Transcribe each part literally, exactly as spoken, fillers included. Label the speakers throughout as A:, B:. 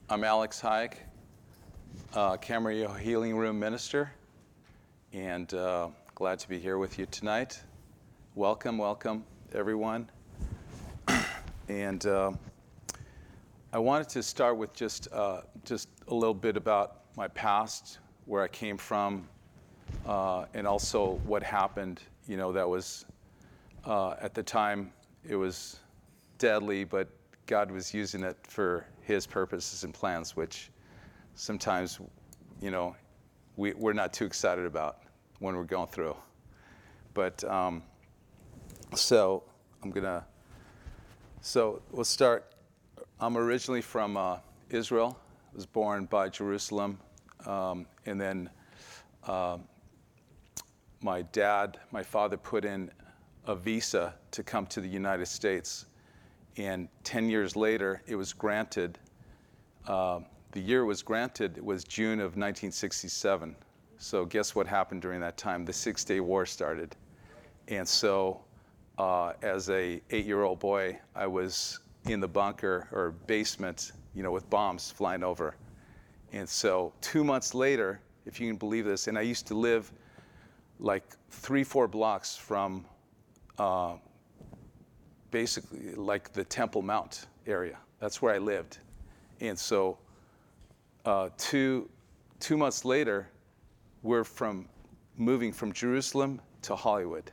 A: I'm Alex Hayek, uh, Camarillo Healing Room Minister, and uh, glad to be here with you tonight. Welcome, welcome, everyone. And uh, I wanted to start with just uh, just a little bit about my past, where I came from, uh, and also what happened. You know, that was uh, at the time it was deadly, but God was using it for His purposes and plans, which sometimes, you know, we, we're not too excited about when we're going through. But um, so I'm gonna. So we'll start. I'm originally from uh, Israel. I was born by Jerusalem, um, and then uh, my dad, my father, put in a visa to come to the United States. And ten years later, it was granted. Uh, the year it was granted was June of nineteen sixty-seven. So guess what happened during that time? The Six-Day War started. And so uh, as a eight-year-old boy, I was in the bunker or basement, you know, with bombs flying over. And so two months later, if you can believe this, and I used to live like three, four blocks from uh, basically like the Temple Mount area. That's where I lived. And so uh, two, two months later, we're from moving from Jerusalem to Hollywood.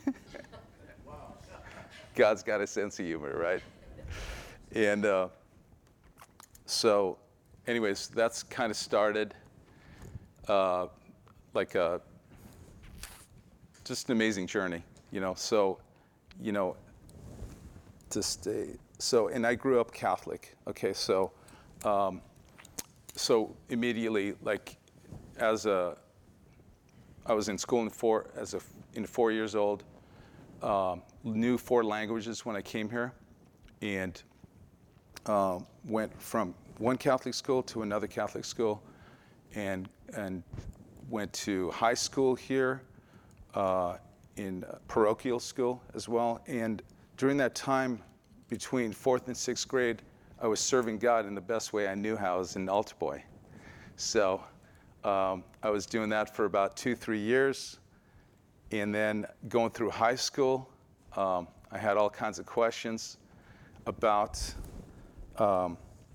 A: God's got a sense of humor, right? And uh, so anyways, that's kind of started uh, like a, just an amazing journey, you know. So, you know, to stay. So, and I grew up Catholic. Okay, so, um, so immediately, like, as a, I was in school in four as a in four years old. Um, knew four languages when I came here, and uh, went from one Catholic school to another Catholic school, and and went to high school here, uh, in parochial school as well, and during that time, between fourth and sixth grade, I was serving God in the best way I knew how. I was an altar boy. So um, I was doing that for about two, three years. And then going through high school, um, I had all kinds of questions about um,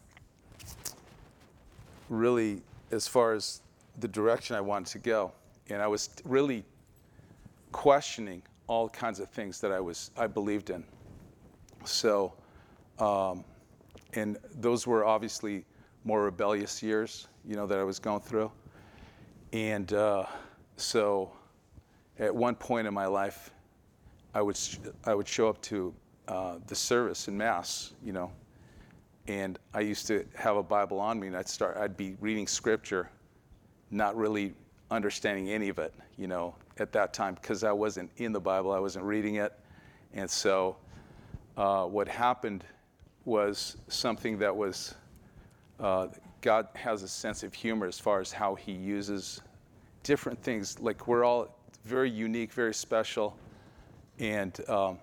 A: really as far as the direction I wanted to go. And I was really questioning all kinds of things that I was I believed in. So, um, and those were obviously more rebellious years, you know, that I was going through. And uh, so at one point in my life, I would I would show up to uh, the service in Mass, you know, and I used to have a Bible on me, and I'd start I'd be reading Scripture, not really understanding any of it, you know, at that time, because I wasn't in the Bible, I wasn't reading it. And so uh, what happened was something that was, uh, God has a sense of humor as far as how He uses different things. Like, we're all very unique, very special. And um,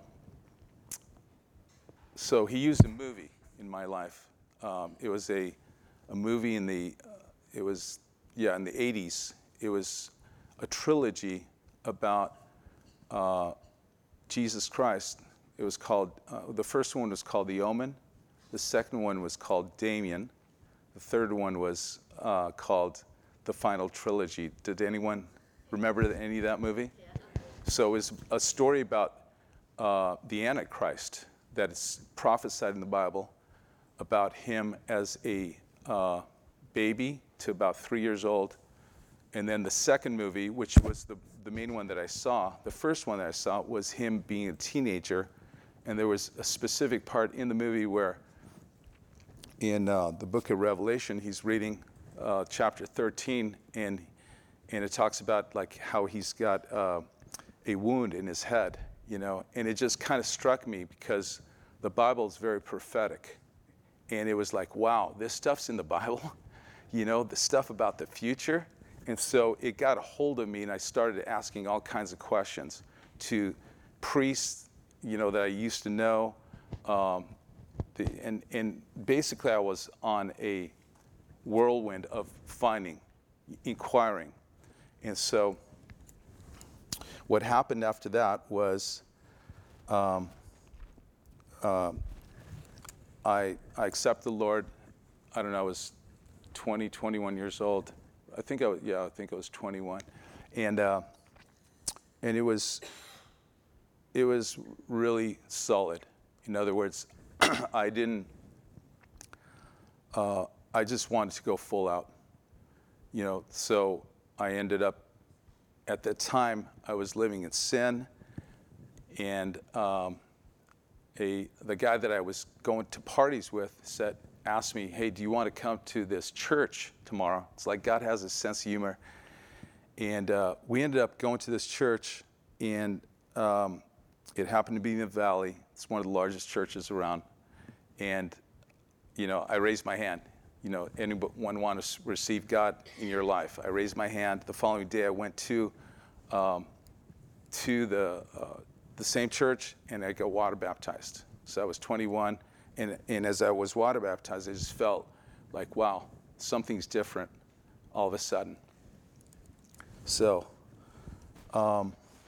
A: so He used a movie in my life. Um, it was a, a movie in the, uh, it was, yeah, in the eighties. It was a trilogy about uh, Jesus Christ. It was called, uh, the first one was called The Omen. The second one was called Damien. The third one was uh, called The Final Trilogy. Did anyone remember any of that movie? Yeah. So it was a story about uh, the Antichrist that is prophesied in the Bible, about him as a uh, baby to about three years old. And then the second movie, which was the, the main one that I saw, the first one that I saw was him being a teenager. And there was a specific part in the movie where in uh, the book of Revelation, he's reading uh, chapter thirteen, and and it talks about like how he's got uh, a wound in his head, you know. And it just kind of struck me because the Bible is very prophetic. And it was like, wow, this stuff's in the Bible, you know, the stuff about the future. And so it got a hold of me, and I started asking all kinds of questions to priests, you know, that I used to know. Um, the, and, and basically I was on a whirlwind of finding, inquiring. And so what happened after that was um, uh, I, I accepted the Lord. I don't know, I was twenty, twenty-one years old. I think I was, yeah, I think I was twenty-one. And uh, and it was it was really solid. In other words, I didn't, uh, I just wanted to go full out. You know, so I ended up, at that time, I was living in sin, and um, a the guy that I was going to parties with said, asked me, hey, do you want to come to this church tomorrow? It's like God has a sense of humor. And uh, we ended up going to this church, and um, it happened to be in the Valley. It's one of the largest churches around. And, you know, I raised my hand. You know, anyone want to receive God in your life? I raised my hand. The following day, I went to um, to the uh, the same church, and I got water baptized. So I was twenty-one, and and as I was water baptized, I just felt like, wow, something's different all of a sudden. So um,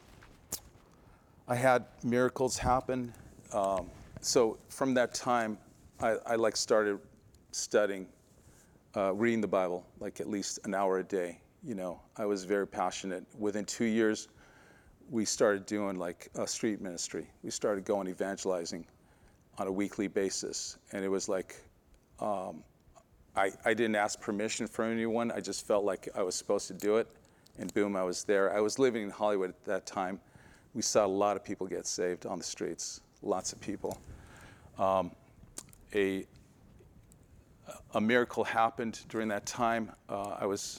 A: I had miracles happen. Um, so from that time, I, I like started studying, uh, reading the Bible, like at least an hour a day. You know, I was very passionate. Within two years, we started doing like a street ministry. We started going evangelizing on a weekly basis. And it was like, um, I, I didn't ask permission from anyone. I just felt like I was supposed to do it. And boom, I was there. I was living in Hollywood at that time. We saw a lot of people get saved on the streets, lots of people. Um, a, a miracle happened during that time. Uh, I was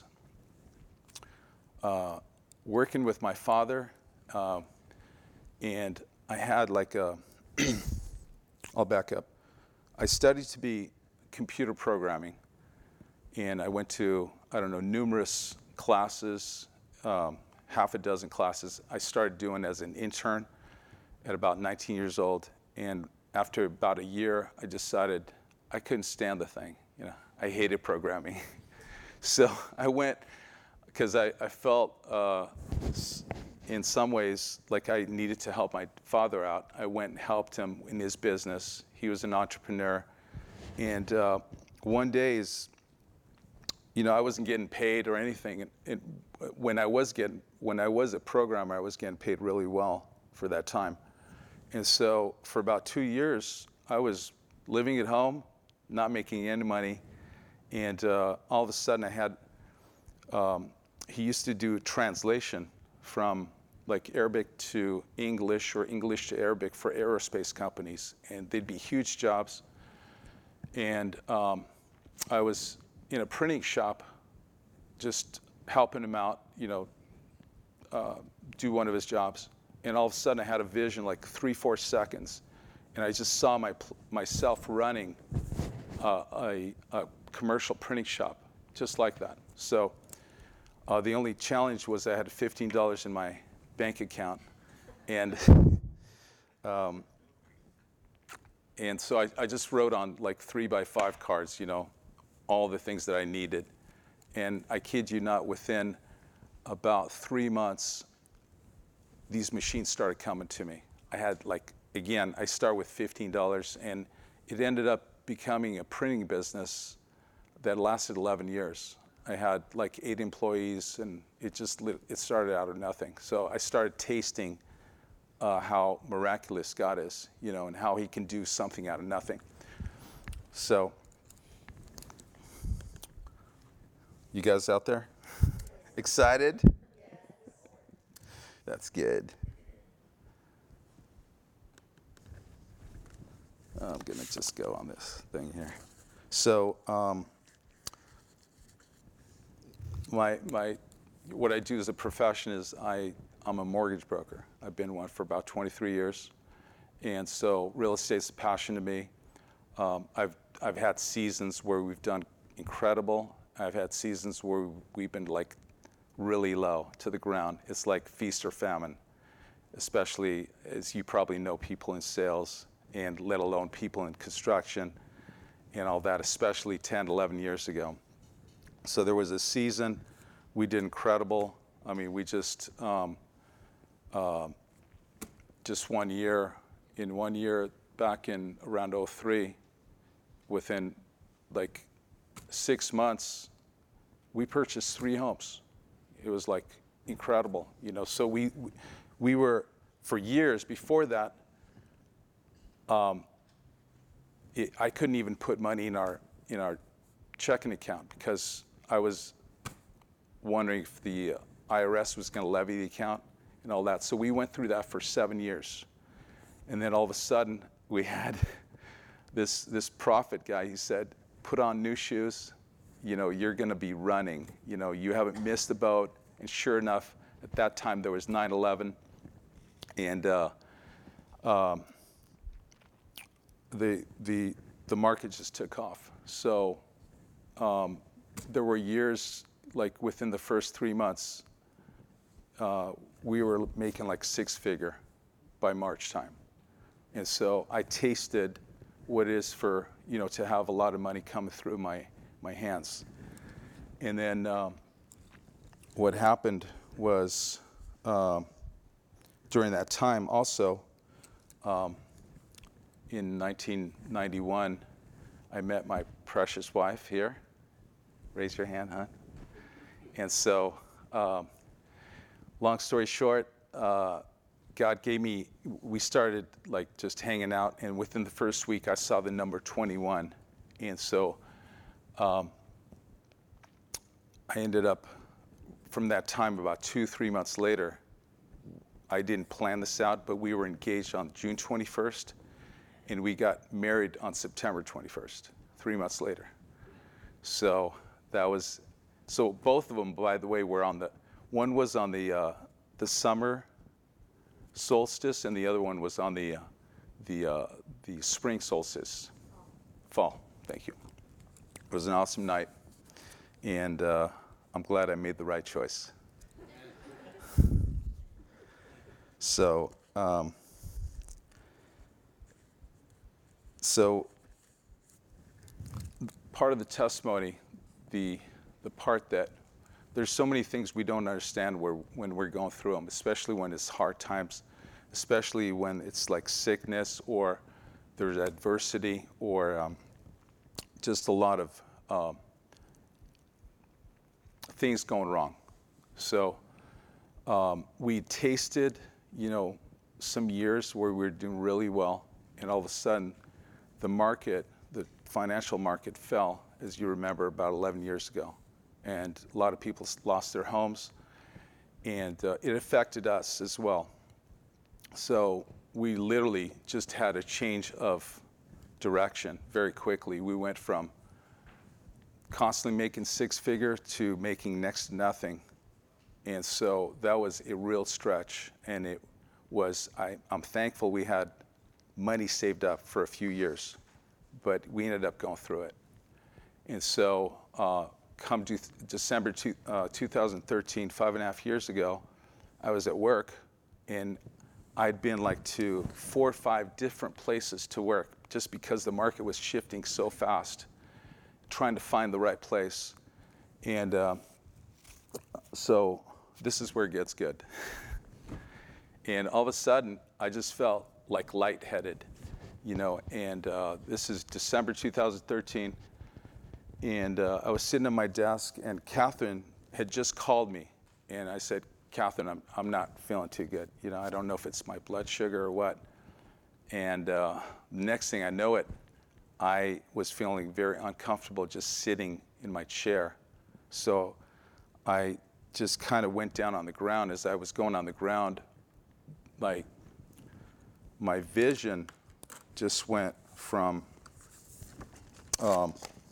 A: uh, working with my father, uh, and I had like a, I'll back up. I studied to be computer programming, and I went to, I don't know, numerous classes, um, half a dozen classes. I started doing as an intern at about nineteen years old, and after about a year, I decided I couldn't stand the thing. You know, I hated programming. So I went, because I, I felt uh, in some ways like I needed to help my father out. I went and helped him in his business. He was an entrepreneur. And uh, one day, is, you know, I wasn't getting paid or anything. And it, when I was getting, when I was a programmer, I was getting paid really well for that time. And so for about two years, I was living at home, not making any money. And uh, all of a sudden I had, um, he used to do translation from like Arabic to English or English to Arabic for aerospace companies. And they'd be huge jobs. And um, I was in a printing shop just helping him out, you know, uh, do one of his jobs. And all of a sudden I had a vision like three, four seconds. And I just saw my myself running uh, a, a commercial printing shop, just like that. So uh, the only challenge was I had fifteen dollars in my bank account. And um, and so I, I just wrote on like three by five cards, you know, all the things that I needed. And I kid you not, within about three months, these machines started coming to me. I had like, again, I started with fifteen dollars, and it ended up becoming a printing business that lasted eleven years. I had like eight employees, and it just, it started out of nothing. So I started tasting uh, how miraculous God is, you know, and how he can do something out of nothing. So, you guys out there? Excited? That's good. I'm going to just go on this thing here. So, um, my my what I do as a profession is I I'm a mortgage broker. I've been one for about twenty-three years, and so real estate's a passion to me. Um, I've I've had seasons where we've done incredible. I've had seasons where we've been like really low to the ground. It's like feast or famine, especially as you probably know people in sales, and let alone people in construction and all that, especially ten, eleven years ago. So there was a season, we did incredible. I mean, we just, um, uh, just one year, in one year back in around oh three, within like six months, we purchased three homes. It was like incredible, you know. So we, we were, for years before that, um, it, I couldn't even put money in our, in our checking account because I was wondering if the I R S was going to levy the account and all that. So we went through that for seven years. And then all of a sudden, we had this, this prophet guy. He said, put on new shoes. You know, you're going to be running. You know, you haven't missed the boat. And sure enough, at that time, there was nine eleven. And uh, um, the, the, the market just took off. So um, there were years, like within the first three months, uh, we were making like six figure by March time. And so I tasted what it is for, you know, to have a lot of money coming through my, my hands. And then um, what happened was um, during that time also, um, in nineteen ninety-one, I met my precious wife here. Raise your hand, hon. And so, um, long story short, uh, God gave me, we started like just hanging out, and within the first week I saw the number twenty-one. And so um, I ended up, from that time, about two, three months later, I didn't plan this out, but we were engaged on June twenty-first, and we got married on September twenty-first, three months later. So that was, so both of them, by the way, were on the, one was on the uh, the summer solstice, and the other one was on the uh, the uh, the spring solstice, fall. Thank you. It was an awesome night, and uh, I'm glad I made the right choice. So, um, so part of the testimony, the the part that there's so many things we don't understand where, when we're going through them, especially when it's hard times, especially when it's like sickness or there's adversity or um, just a lot of um, things going wrong. So um, we tasted, you know, some years where we were doing really well, and all of a sudden the market, the financial market fell, as you remember, about eleven years ago. And a lot of people lost their homes, and uh, it affected us as well. So we literally just had a change of direction very quickly. We went from constantly making six figure to making next to nothing. And so that was a real stretch, and it was, I, I'm thankful we had money saved up for a few years, but we ended up going through it. And so uh, come to December two, uh, two thousand thirteen, five and a half years ago, I was at work, and I'd been like to four or five different places to work just because the market was shifting so fast, trying to find the right place. And uh, so this is where it gets good. And all of a sudden, I just felt like lightheaded, you know, and uh, this is December two thousand thirteen. And uh, I was sitting at my desk, and Catherine had just called me. And I said, Catherine, I'm, I'm not feeling too good. You know, I don't know if it's my blood sugar or what. And uh, next thing I know it, I was feeling very uncomfortable just sitting in my chair. So I just kind of went down on the ground. As I was going on the ground, like my vision just went from um,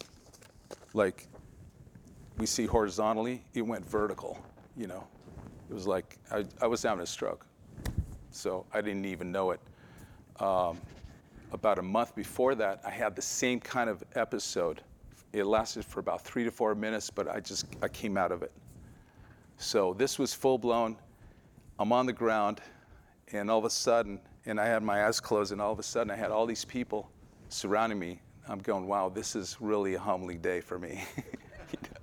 A: like we see horizontally, it went vertical, you know. It was like I, I was having a stroke. So I didn't even know it. Um, about a month before that, I had the same kind of episode. It lasted for about three to four minutes, but I just, I came out of it. So this was full blown. I'm on the ground, and all of a sudden, and I had my eyes closed, and all of a sudden I had all these people surrounding me. I'm going, wow, this is really a humbling day for me. You know?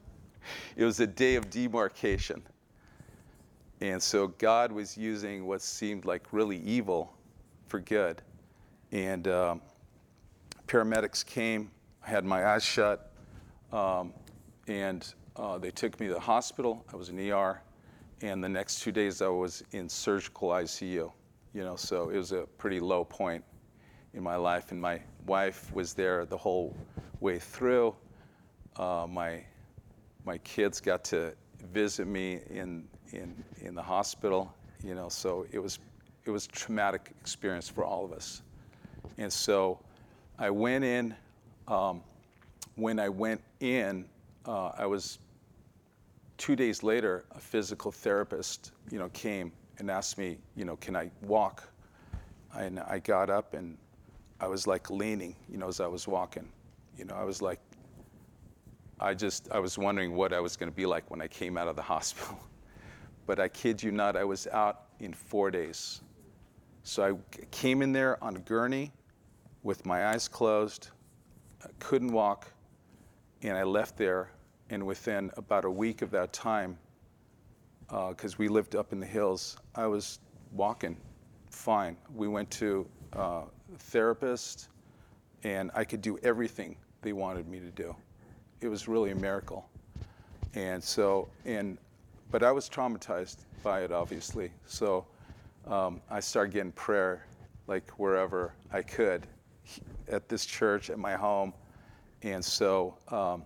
A: It was a day of demarcation. And so God was using what seemed like really evil for good. And um, paramedics came, I had my eyes shut, um, and uh, they took me to the hospital. I was in E R, and the next two days I was in surgical I C U. You know, so it was a pretty low point in my life, and my wife was there the whole way through. Uh, my my kids got to visit me in in in the hospital. You know, so it was it was a traumatic experience for all of us. And so I went in. Um, when I went in, uh, I was two days later. A physical therapist, you know, came and asked me, you know, can I walk? And I got up and I was like leaning, you know, as I was walking. You know, I was like, I just, I was wondering what I was going to be like when I came out of the hospital. But I kid you not, I was out in four days. So I came in there on a gurney with my eyes closed, I couldn't walk, and I left there. And within about a week of that time, because uh, we lived up in the hills, I was walking fine. We went to uh, a therapist, and I could do everything they wanted me to do. It was really a miracle. And so, and, but I was traumatized by it, obviously. So um, I started getting prayer, like wherever I could, at this church, at my home. And so um,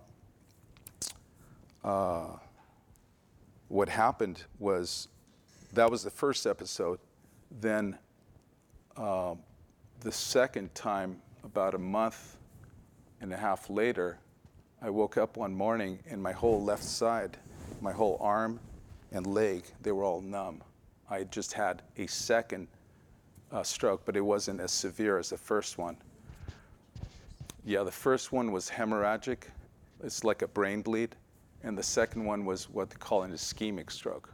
A: uh, what happened was, that was the first episode. Then uh, the second time, about a month and a half later, I woke up one morning and my whole left side, my whole arm and leg, they were all numb. I had just had a second uh, stroke, but it wasn't as severe as the first one. Yeah, the first one was hemorrhagic. It's like a brain bleed. And the second one was what they call an ischemic stroke.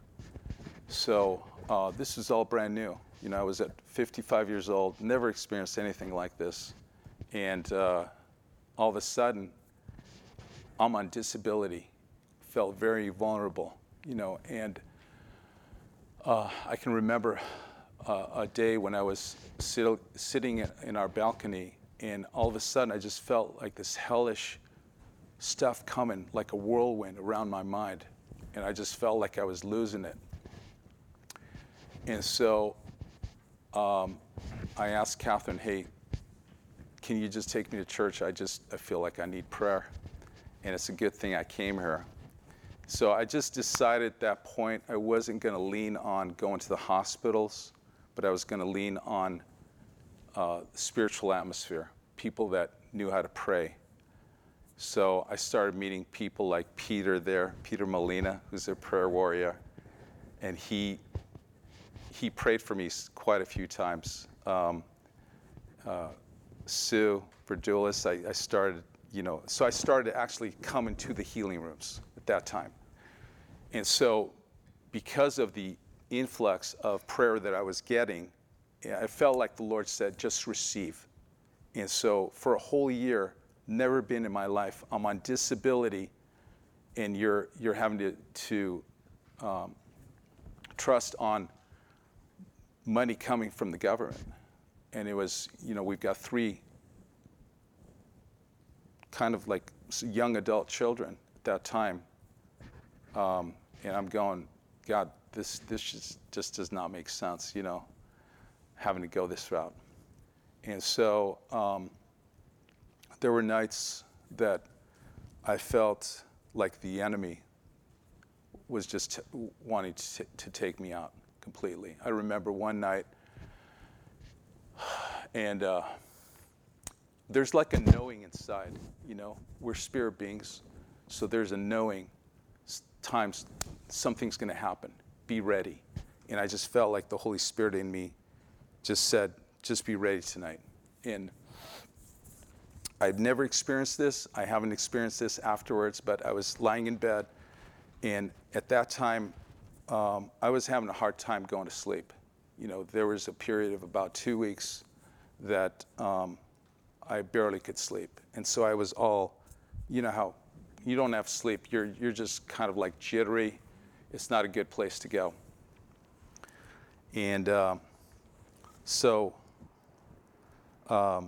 A: So uh, this is all brand new. You know, I was at fifty-five years old, never experienced anything like this. And uh, all of a sudden, I'm on disability, felt very vulnerable, you know, and uh, I can remember uh, a day when I was sit- sitting in our balcony, and all of a sudden I just felt like this hellish stuff coming like a whirlwind around my mind, and I just felt like I was losing it. And so um, I asked Catherine, hey, can you just take me to church? I just, I feel like I need prayer. And it's a good thing I came here. So I just decided at that point I wasn't going to lean on going to the hospitals, but I was going to lean on uh, spiritual atmosphere, people that knew how to pray. So I started meeting people like Peter there, Peter Molina, who's a prayer warrior, and he he prayed for me quite a few times. Um, uh, Sue Verdulis, I, I started, you know, so I started actually coming to the healing rooms at that time. And so because of the influx of prayer that I was getting, I felt like the Lord said, just receive. And so for a whole year, never been in my life, I'm on disability, and you're you're having to, to um, trust on money coming from the government. And it was, you know, we've got three kind of like young adult children at that time. Um, and I'm going, God, this this just, just does not make sense, you know, having to go this route. And so um, there were nights that I felt like the enemy was just t- wanting to, to take me out completely. I remember one night, and uh, there's like a knowing inside, you know, we're spirit beings, so there's a knowing, times something's going to happen, be ready. And I just felt like the Holy Spirit in me just said, just be ready tonight. And I've never experienced this. I haven't experienced this afterwards, but I was lying in bed, and at that time, um, I was having a hard time going to sleep. You know, there was a period of about two weeks that um, I barely could sleep. And so I was all, you know how you don't have sleep. You're you're just kind of like jittery. It's not a good place to go. And uh, so um,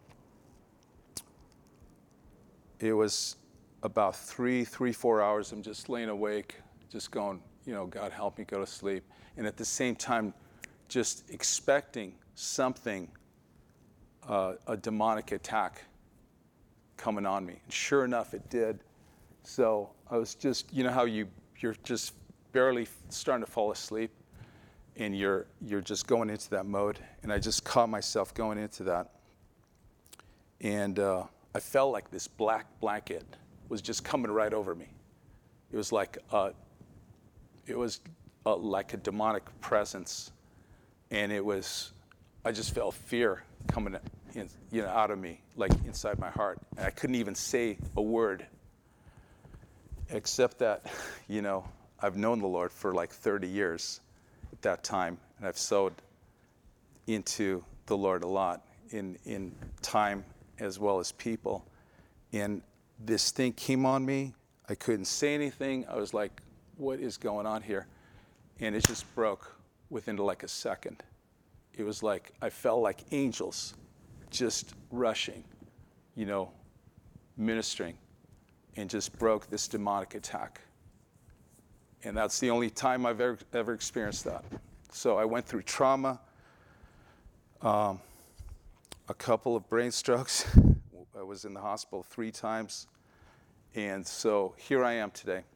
A: it was about three, three, four hours. I'm just laying awake, just going, you know, God help me go to sleep. And at the same time, just expecting something, uh, a demonic attack coming on me. And sure enough, it did. So I was just, you know how you, you're just barely starting to fall asleep and you're, you're just going into that mode. And I just caught myself going into that. And uh, I felt like this black blanket was just coming right over me. It was like a, it was a, like a demonic presence. And it was, I just felt fear coming in, you know, out of me, like inside my heart. And I couldn't even say a word, except that, you know, I've known the Lord for like thirty years at that time, and I've sowed into the Lord a lot in, in time as well as people. And this thing came on me. I couldn't say anything. I was like, what is going on here? And it just broke within like a second. It was like I felt like angels just rushing, you know, ministering, and just broke this demonic attack. And that's the only time I've ever, ever experienced that. So I went through trauma, um, a couple of brain strokes. I was in the hospital three times. And so here I am today.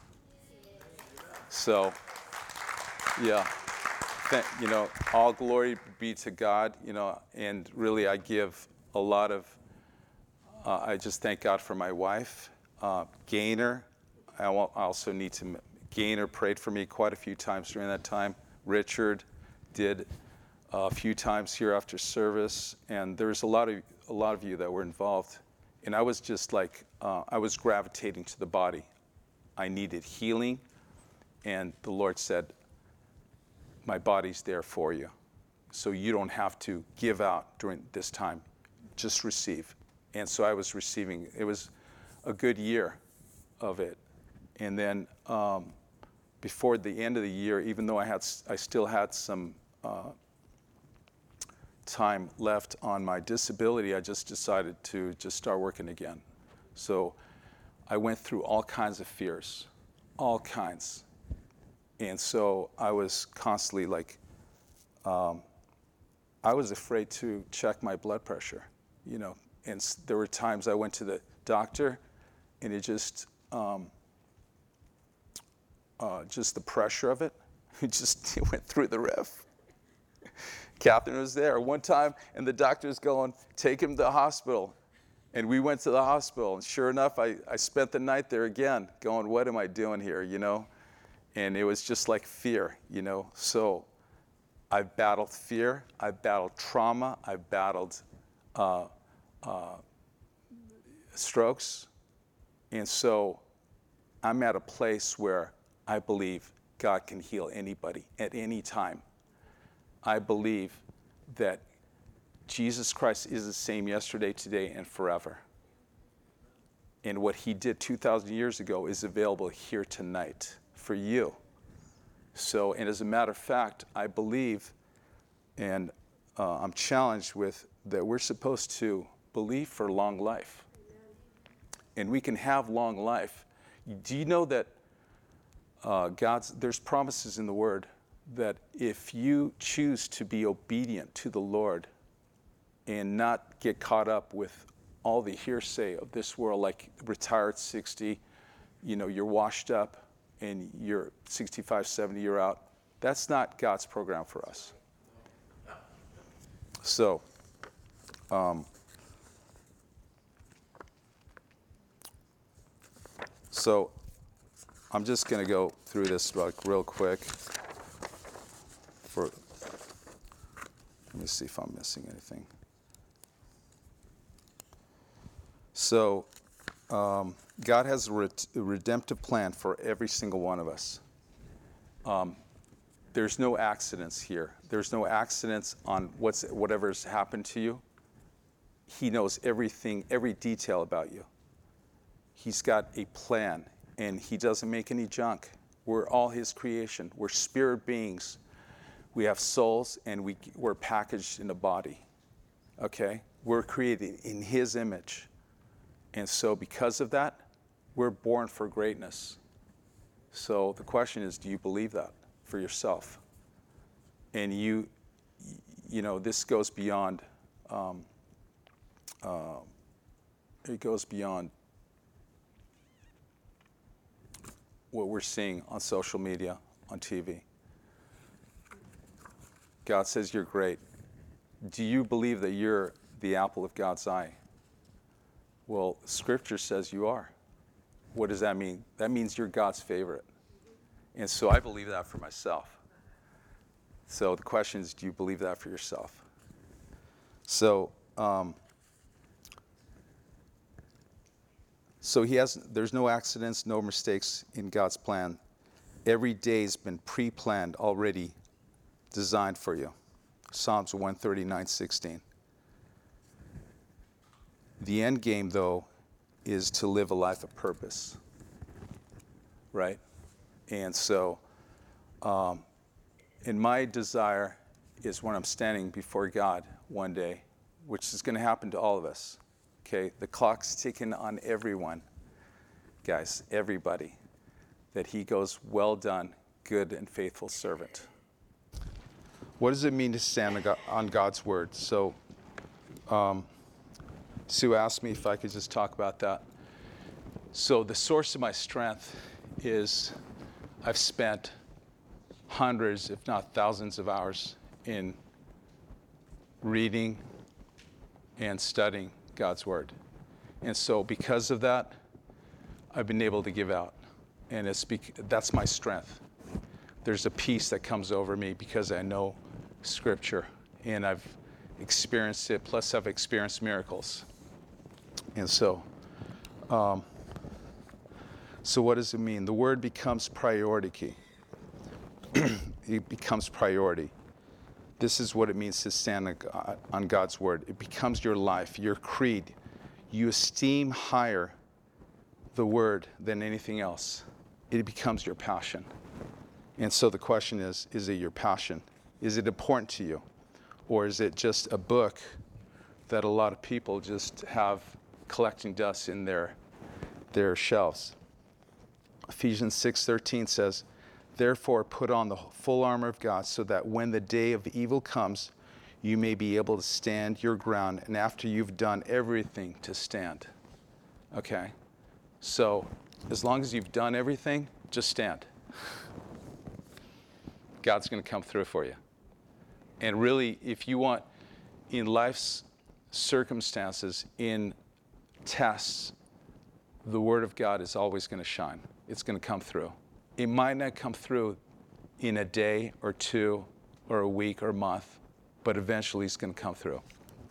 A: So, yeah. You know, all glory be to God, you know, and really I give a lot of, uh, I just thank God for my wife, uh, Gaynor. I also need to, Gaynor prayed for me quite a few times during that time. Richard did a few times here after service, and there's a lot of a lot of you that were involved. And I was just like, uh, I was gravitating to the body. I needed healing, and the Lord said, my body's there for you. So you don't have to give out during this time. Just receive. And so I was receiving. It was a good year of it. And then um, before the end of the year, even though I had, I still had some uh, time left on my disability, I just decided to just start working again. So I went through all kinds of fears, all kinds. And so I was constantly like, um, I was afraid to check my blood pressure, you know. And s- there were times I went to the doctor, and it just, um, uh, just the pressure of it, it just it went through the roof. Catherine was there one time, and the doctor's going, take him to the hospital. And we went to the hospital, and sure enough, I, I spent the night there again, going, what am I doing here, you know? And it was just like fear, you know. So I've battled fear, I've battled trauma, I've battled uh, uh, strokes. And so I'm at a place where I believe God can heal anybody at any time. I believe that Jesus Christ is the same yesterday, today, and forever. And what he did two thousand years ago is available here tonight for you. So, and as a matter of fact, I believe, and uh, I'm challenged with, that we're supposed to believe for long life. And we can have long life. Do you know that uh, God's, there's promises in the Word that if you choose to be obedient to the Lord and not get caught up with all the hearsay of this world, like retire at sixty, you know, you're washed up, and you're sixty-five, seventy, you're out. That's not God's program for us. So, um, so I'm just going to go through this like real quick. For, let me see if I'm missing anything. So, um, God has a, red- a redemptive plan for every single one of us. Um, there's no accidents here. There's no accidents on what's whatever's happened to you. He knows everything, every detail about you. He's got a plan, and he doesn't make any junk. We're all his creation. We're spirit beings. We have souls, and we, we're packaged in a body, okay? We're created in his image. And so because of that, we're born for greatness. So the question is, do you believe that for yourself? And you, you know, this goes beyond, um, uh, it goes beyond what we're seeing on social media, on T V. God says you're great. Do you believe that you're the apple of God's eye? Well, Scripture says you are. What does that mean? That means you're God's favorite. And so I believe that for myself. So the question is, do you believe that for yourself? So, um, so he has. There's no accidents, no mistakes in God's plan. Every day's been pre-planned already, designed for you. Psalms one thirty-nine sixteen. The end game, though, is to live a life of purpose, right? And so, um, and my desire is when I'm standing before God one day, which is going to happen to all of us, okay? The clock's ticking on everyone, guys, everybody, that he goes, well done, good and faithful servant. What does it mean to stand on God's word? So, um, Sue asked me if I could just talk about that. So the source of my strength is I've spent hundreds, if not thousands of hours in reading and studying God's word. And so because of that, I've been able to give out. And it's bec- that's my strength. There's a peace that comes over me because I know Scripture and I've experienced it, plus I've experienced miracles. And so, um, so what does it mean? The word becomes priority key. It becomes priority. This is what it means to stand on God's word. It becomes your life, your creed. You esteem higher the word than anything else. It becomes your passion. And so the question is, is it your passion? Is it important to you? Or is it just a book that a lot of people just have collecting dust in their, their shelves? Ephesians six thirteen says, therefore put on the full armor of God so that when the day of evil comes, you may be able to stand your ground, and after you've done everything, to stand. Okay? So as long as you've done everything, just stand. God's going to come through for you. And really, if you want, in life's circumstances, in tests, the Word of God is always going to shine. It's going to come through. It might not come through in a day or two or a week or a month, but eventually it's going to come through.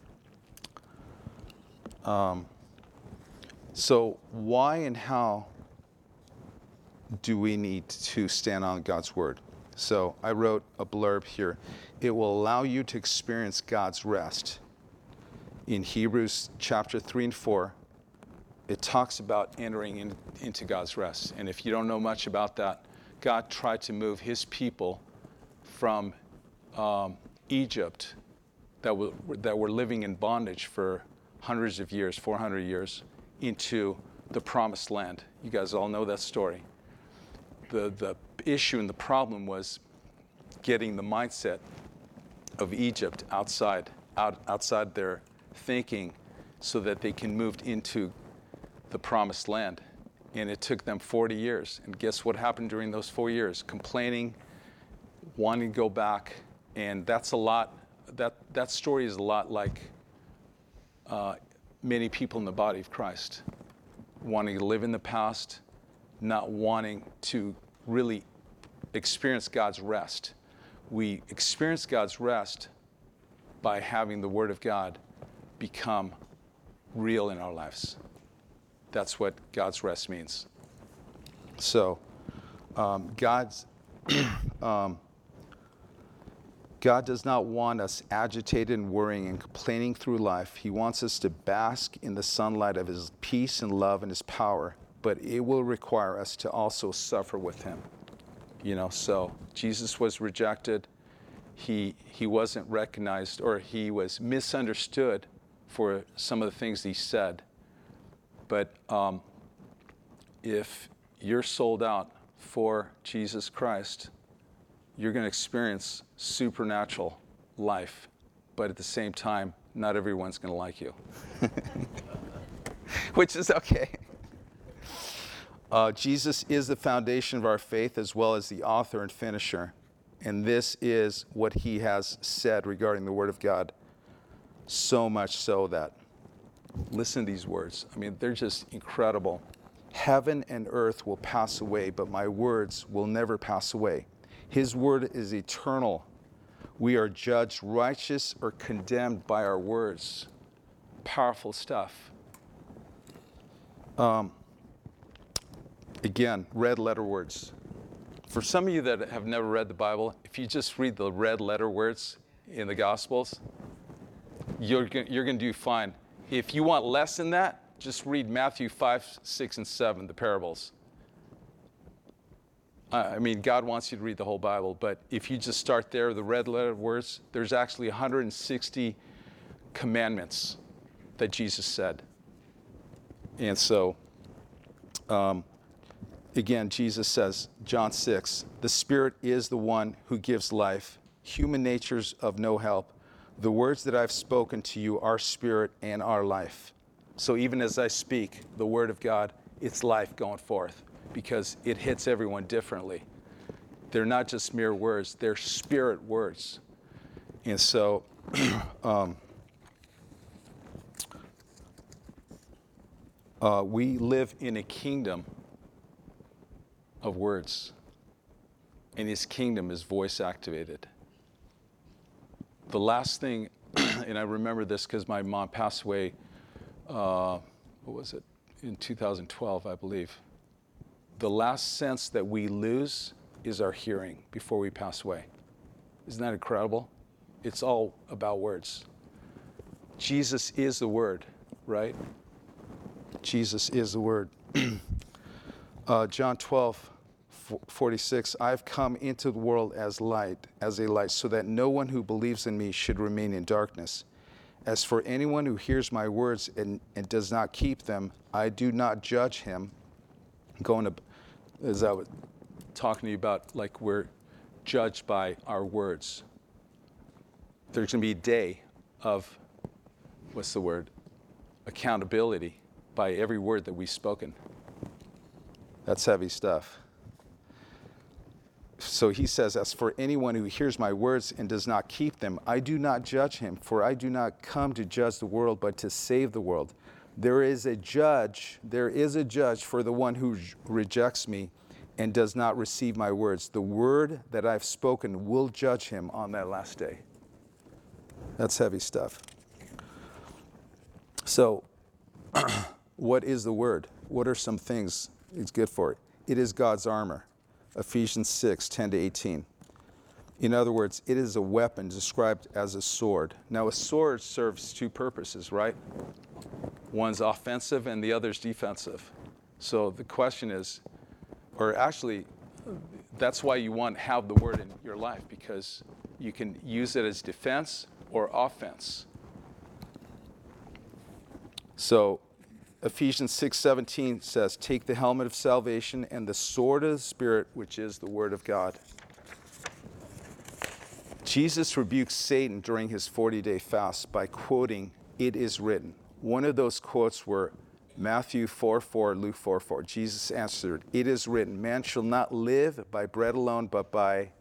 A: Um, so why and how do we need to stand on God's Word? So I wrote a blurb here. It will allow you to experience God's rest. In Hebrews chapter three and four, it talks about entering in, into God's rest. And if you don't know much about that, God tried to move his people from um, Egypt that were, that were living in bondage for hundreds of years, four hundred years, into the promised land. You guys all know that story. The, the issue and the problem was getting the mindset of Egypt outside, out, outside their thinking so that they can move into the promised land. And it took them forty years. And guess what happened during those four years? Complaining, wanting to go back. And that's a lot, that, that story is a lot like uh, many people in the body of Christ. Wanting to live in the past, not wanting to really experience God's rest. We experience God's rest by having the Word of God become real in our lives. That's what God's rest means. So, um, God's um, God does not want us agitated and worrying and complaining through life. He wants us to bask in the sunlight of his peace and love and his power but it will require us to also suffer with him. You know, so Jesus was rejected. He, he wasn't recognized, or he was misunderstood for some of the things he said. But um, if you're sold out for Jesus Christ, you're going to experience supernatural life. But at the same time, not everyone's going to like you. Which is okay. Uh, Jesus is the foundation of our faith as well as the author and finisher. And this is what he has said regarding the Word of God. So much so that, listen to these words. I mean, they're just incredible. Heaven and earth will pass away, but my words will never pass away. His word is eternal. We are judged righteous or condemned by our words. Powerful stuff. Um, again, red letter words. For some of you that have never read the Bible, if you just read the red letter words in the Gospels, you're, you're going to do fine. If you want less than that, just read Matthew five, six, and seven, the parables. I mean, God wants you to read the whole Bible, but if you just start there, the red letter words, there's actually one hundred sixty commandments that Jesus said. And so, um, again, Jesus says, John six, the Spirit is the one who gives life. Human nature's of no help. The words that I've spoken to you are spirit and are life. So even as I speak the word of God, it's life going forth because it hits everyone differently. They're not just mere words, they're spirit words. And so, um, uh, we live in a kingdom of words, and his kingdom is voice activated. The last thing, and I remember this because my mom passed away, uh, what was it, in two thousand twelve, I believe. The last sense that we lose is our hearing before we pass away. Isn't that incredible? It's all about words. Jesus is the word, right? Jesus is the word. uh, John twelve, forty-six, I've come into the world as light, as a light, so that no one who believes in me should remain in darkness. As for anyone who hears my words and, and does not keep them, I do not judge him. I'm going to, as I was talking to you about, like we're judged by our words. There's going to be a day of, what's the word? Accountability by every word that we've spoken. That's heavy stuff. So he says, as for anyone who hears my words and does not keep them, I do not judge him, for I do not come to judge the world, but to save the world. There is a judge, there is a judge for the one who rejects me and does not receive my words. The word that I've spoken will judge him on that last day. That's heavy stuff. So, what is the word? What are some things it's good for? It is God's armor. Ephesians six, ten to eighteen. In other words, it is a weapon described as a sword. Now, a sword serves two purposes, right? One's offensive and the other's defensive. So the question is, or actually, that's why you want to have the word in your life, because you can use it as defense or offense. So Ephesians six seventeen says, take the helmet of salvation and the sword of the Spirit, which is the word of God. Jesus rebuked Satan during his forty-day fast by quoting, it is written. One of those quotes were Matthew four four, Luke four four. Jesus answered, it is written, man shall not live by bread alone, but by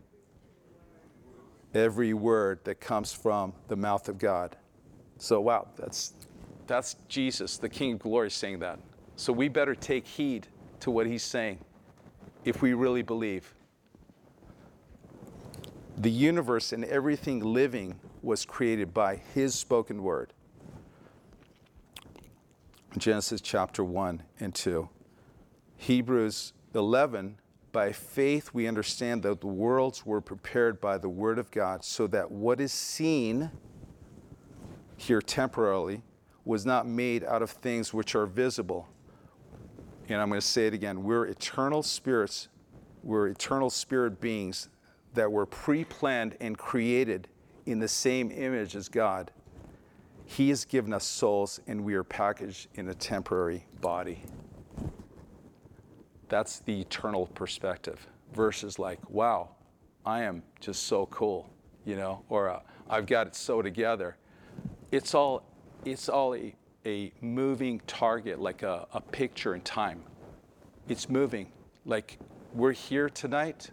A: every word that comes from the mouth of God. So, wow, that's that's Jesus, the King of Glory, saying that. So we better take heed to what he's saying if we really believe. The universe and everything living was created by his spoken word. Genesis chapter one and two. Hebrews eleven, by faith we understand that the worlds were prepared by the word of God, so that what is seen here temporarily was not made out of things which are visible. And I'm going to say it again. We're eternal spirits. We're eternal spirit beings that were pre-planned and created in the same image as God. He has given us souls, and we are packaged in a temporary body. That's the eternal perspective versus like, wow, I am just so cool, you know, or uh, I've got it so together. It's all, it's all a, a moving target, like a, a picture in time. It's moving. Like we're here tonight.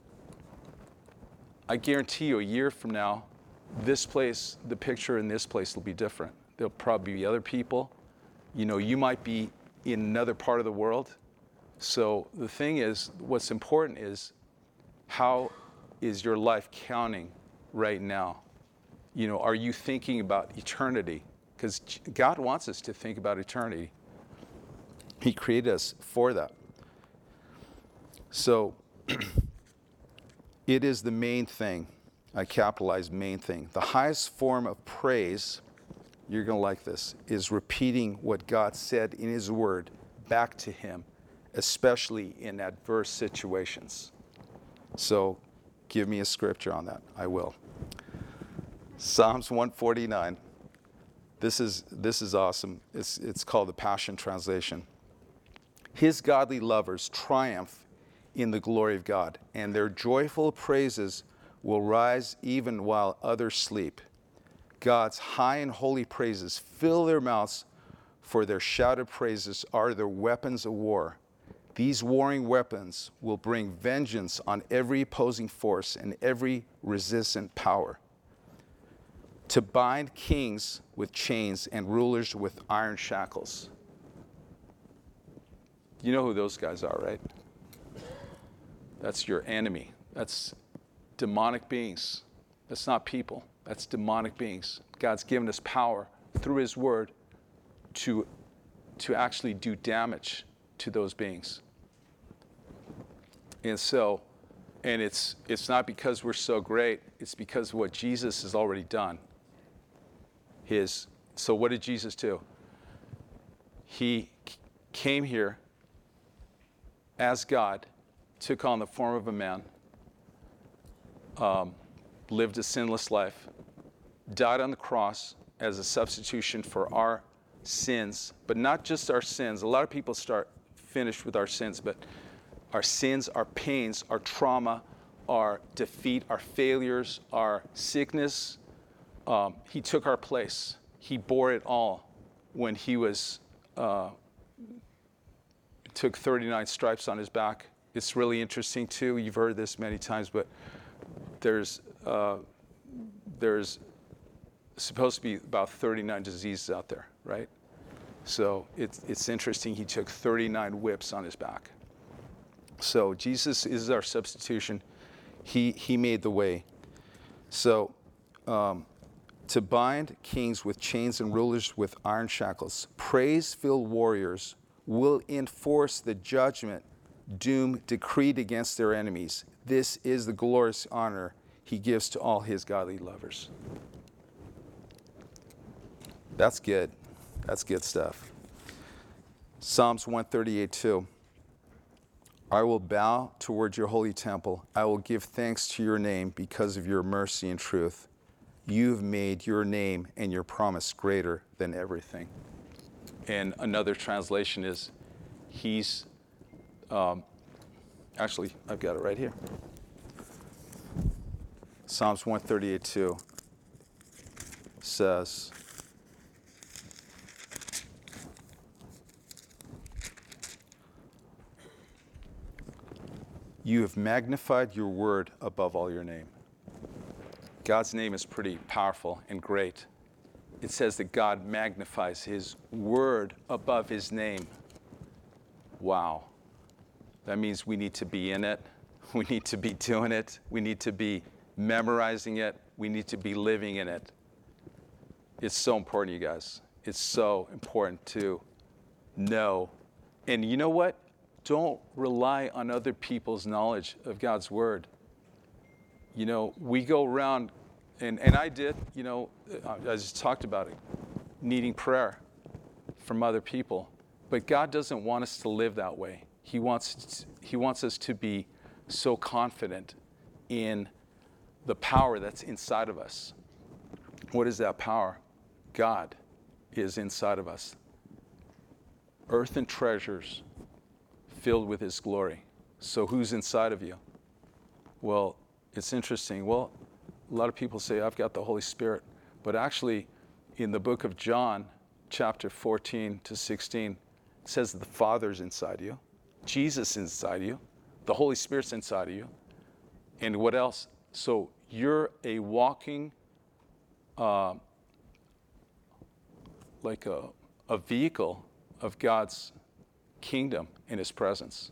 A: I guarantee you a year from now, this place, the picture in this place will be different. There'll probably be other people. You know, you might be in another part of the world. So the thing is, what's important is how is your life counting right now? You know, are you thinking about eternity? Because God wants us to think about eternity. He created us for that. So it is the main thing. I capitalize main thing. The highest form of praise, you're going to like this, is repeating what God said in His Word back to Him, especially in adverse situations. So give me a scripture on that. I will. Psalms one forty-nine. This is, this is awesome. It's, it's called the Passion Translation. His godly lovers triumph in the glory of God, and their joyful praises will rise even while others sleep. God's high and holy praises fill their mouths, for their shouted praises are their weapons of war. These warring weapons will bring vengeance on every opposing force and every resistant power. To bind kings with chains and rulers with iron shackles. You know who those guys are, right? That's your enemy. That's demonic beings. That's not people. That's demonic beings. God's given us power through His Word to, to actually do damage to those beings. And so, and it's it's not because we're so great, it's because of what Jesus has already done. His, so what did Jesus do? He came here as God, took on the form of a man, um, lived a sinless life, died on the cross as a substitution for our sins, but not just our sins. A lot of people start finished with our sins, but our sins, our pains, our trauma, our defeat, our failures, our sickness. Um, he took our place. He bore it all when he was, uh, took thirty-nine stripes on his back. It's really interesting too. You've heard this many times, but there's, uh, there's supposed to be about thirty-nine diseases out there, right? So it's, it's interesting. He took thirty-nine whips on his back. So Jesus is our substitution. He, he made the way. So um, to bind kings with chains and rulers with iron shackles, praise-filled warriors will enforce the judgment doom decreed against their enemies. This is the glorious honor He gives to all His godly lovers. That's good. That's good stuff. Psalms one thirty-eight two. I will bow toward your holy temple. I will give thanks to your name because of your mercy and truth. You have made your name and your promise greater than everything. And another translation is, He's, um, actually, I've got it right here. Psalms one thirty-eight two says, you have magnified your word above all your name. God's name is pretty powerful and great. It says that God magnifies His word above His name. Wow. That means we need to be in it. We need to be doing it. We need to be memorizing it. We need to be living in it. It's so important, you guys. It's so important to know. And you know what? Don't rely on other people's knowledge of God's word. You know, we go around, and, and I did, you know, I just talked about it, needing prayer from other people. But God doesn't want us to live that way. He wants, he wants us to be so confident in the power that's inside of us. What is that power? God is inside of us. Earth and treasures filled with his glory. So who's inside of you? Well, it's interesting. Well, a lot of people say, I've got the Holy Spirit. But actually, in the book of John, chapter fourteen to sixteen, it says that the Father's inside you, Jesus is inside you, the Holy Spirit's inside of you. And what else? So you're a walking, uh, like a, a vehicle of God's kingdom in his presence.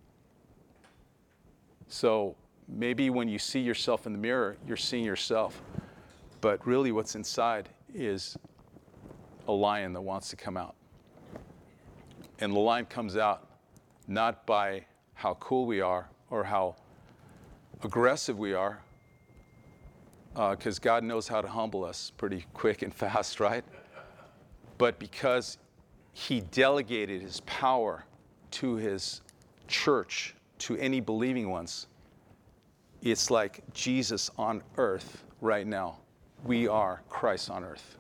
A: So maybe when you see yourself in the mirror, you're seeing yourself. But really what's inside is a lion that wants to come out. And the lion comes out not by how cool we are or how aggressive we are, because uh, God knows how to humble us pretty quick and fast, right? But because he delegated his power to his church, to any believing ones, it's like Jesus on earth right now. We are Christ on earth.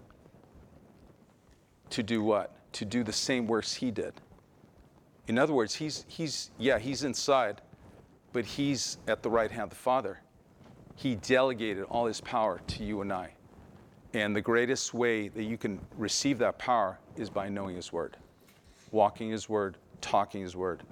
A: To do what? To do the same works he did. In other words, he's, he's yeah, he's inside, but he's at the right hand of the Father. He delegated all his power to you and I. And the greatest way that you can receive that power is by knowing his word, walking his word, talking his word.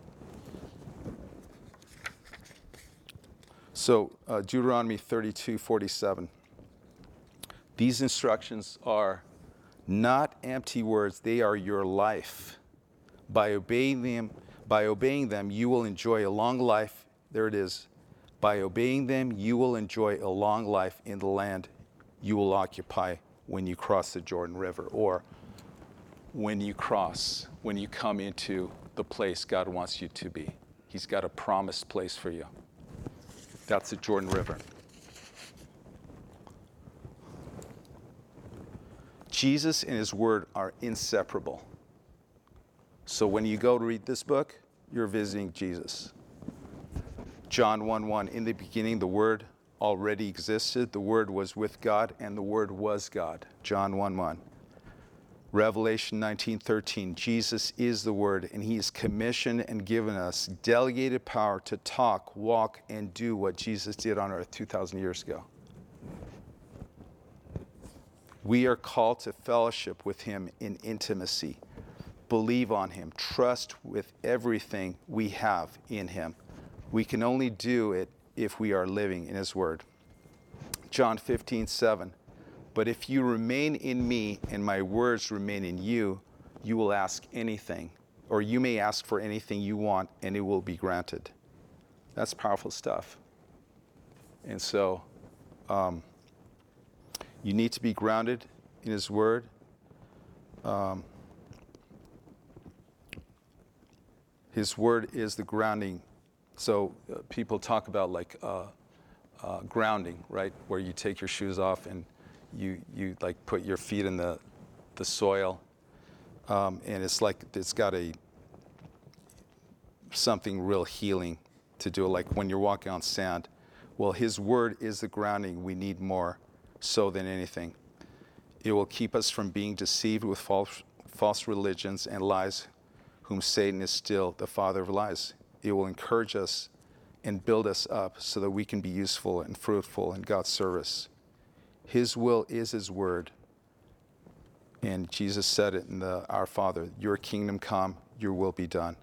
A: So uh, Deuteronomy thirty-two forty-seven. These instructions are not empty words, they are your life. By obeying them, by obeying them, you will enjoy a long life. There it is. By obeying them, you will enjoy a long life in the land you will occupy when you cross the Jordan River, or when you cross, when you come into the place God wants you to be. He's got a promised place for you. That's the Jordan River. Jesus and his word are inseparable. So when you go to read this book, you're visiting Jesus. John one one, in the beginning the word already existed. The word was with God and the word was God. John one one. Revelation nineteen thirteen, Jesus is the word and he is commissioned and given us delegated power to talk, walk, and do what Jesus did on earth two thousand years ago. We are called to fellowship with him in intimacy. Believe on him. Trust with everything we have in him. We can only do it if we are living in his word. John fifteen seven. But if you remain in me and my words remain in you, you will ask anything, or you may ask for anything you want and it will be granted. That's powerful stuff. And so um, you need to be grounded in his word. Um, his word is the grounding. So uh, people talk about like uh, uh, grounding, right? Where you take your shoes off and you you like put your feet in the the soil, um, and it's like it's got a something real healing to do. Like when you're walking on sand. Well, his word is the grounding we need more so than anything. It will keep us from being deceived with false false religions and lies, whom Satan is still the father of lies. It will encourage us and build us up so that we can be useful and fruitful in God's service. His will is his word. And Jesus said it in the Our Father, your kingdom come, your will be done.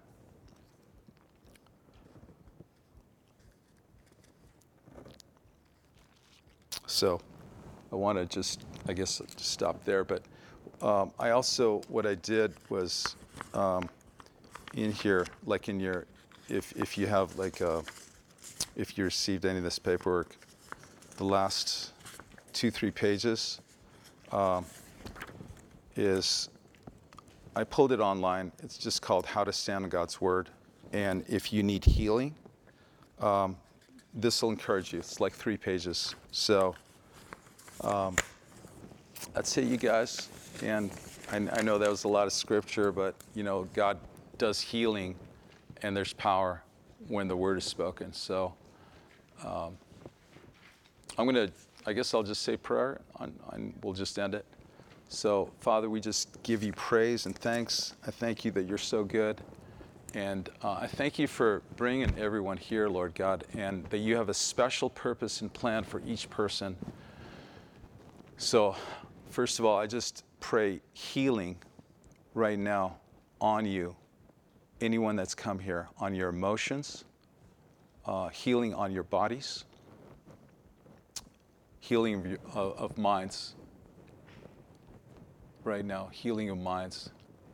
A: So I want to just, I guess, stop there. But um, I also, what I did was um, in here, like in your, if if you have like a, if you received any of this paperwork, the last two, three pages um, is, I pulled it online. It's just called How to Stand on God's Word. And if you need healing, um, this will encourage you. It's like three pages. So um, that's it, you guys. And I, I know that was a lot of scripture, but you know, God does healing, and there's power when the word is spoken. So um, I'm going to, I guess I'll just say prayer, on, on, we'll just end it. So Father, we just give you praise and thanks. I thank you that you're so good. And uh, I thank you for bringing everyone here, Lord God, and that you have a special purpose and plan for each person. So first of all, I just pray healing right now on you, anyone that's come here, on your emotions, uh, healing on your bodies, healing of, your, of, of minds right now, healing of minds.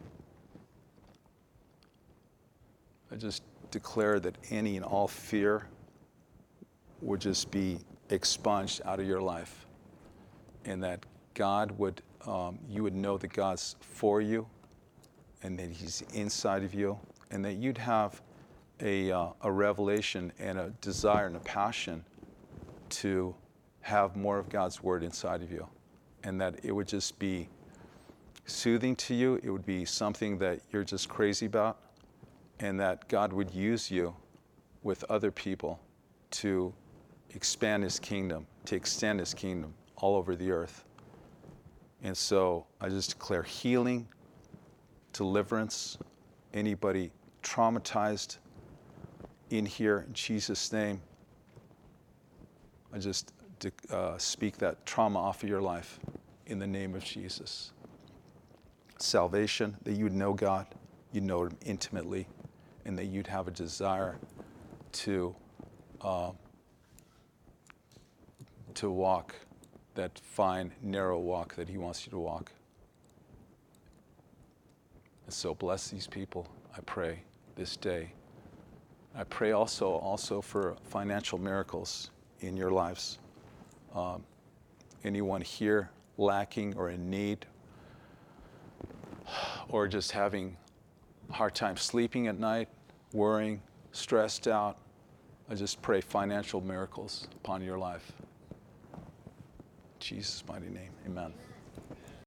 A: I just declare that any and all fear would just be expunged out of your life, and that God would, um, you would know that God's for you, and that He's inside of you, and that you'd have a, uh, a revelation and a desire and a passion to have more of God's word inside of you, and that it would just be soothing to you. It would be something that you're just crazy about, and that God would use you with other people to expand His kingdom, to extend His kingdom all over the earth. And so I just declare healing, deliverance, anybody traumatized in here, in Jesus' name. I just uh, speak that trauma off of your life in the name of Jesus. Salvation, that you would know God, you'd know Him intimately, and that you'd have a desire to uh, to walk that fine, narrow walk that He wants you to walk. And so bless these people, I pray, this day. I pray also also for financial miracles in your lives. Um, anyone here lacking or in need, or just having a hard time sleeping at night, worrying, stressed out, I just pray financial miracles upon your life. In Jesus' mighty name, amen.